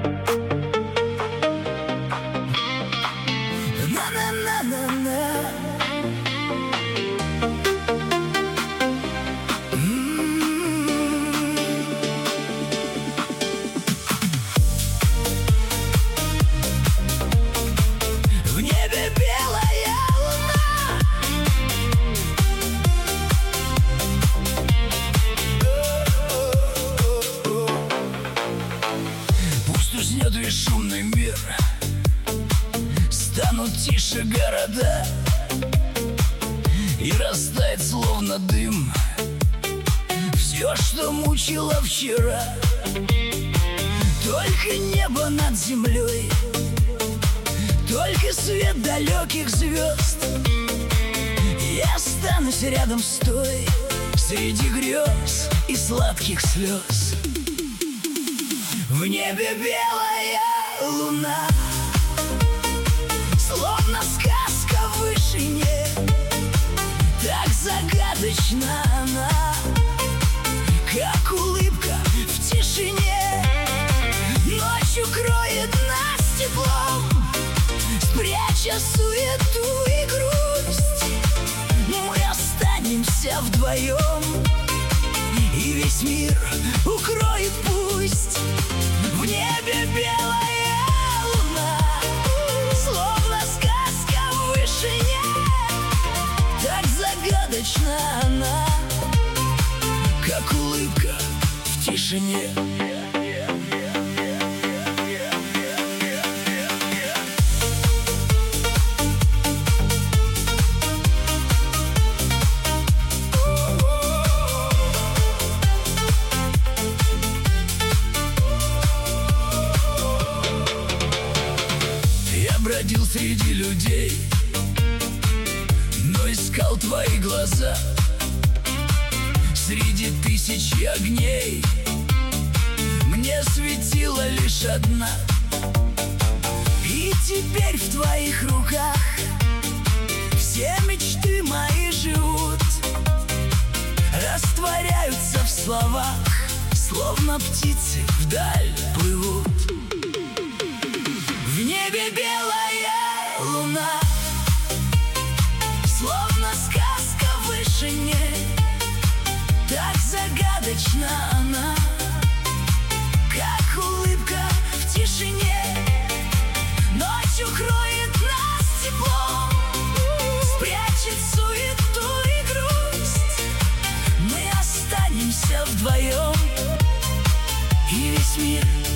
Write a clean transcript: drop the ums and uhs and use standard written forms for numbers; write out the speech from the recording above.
В небе белая луна, пусть уснет весь шумный мир, станут тише города, и растает словно дым все, что мучило вчера. Только небо над землей, только свет далеких звезд. Я останусь рядом с той, среди грез и сладких слез. В небе белая луна, словно сказка в вышине, так загадочна она, как улыбка в тишине. Ночью кроет нас теплом, спряча суету и грусть. Мы останемся вдвоем, и весь мир укроет пусть. В небе белая луна, словно сказка в вышине, так загадочна она, как улыбка в тишине. Бродил среди людей, но искал твои глаза. Среди тысячи огней мне светила лишь одна. И теперь в твоих руках все мечты мои живут, растворяются в словах, словно птицы вдаль плывут. В небе белая луна, словно сказка в вышине, так загадочна она, как улыбка в тишине. Ночью кроет нас теплом, спрячет суету и грусть. Мы останемся вдвоем, и весь мир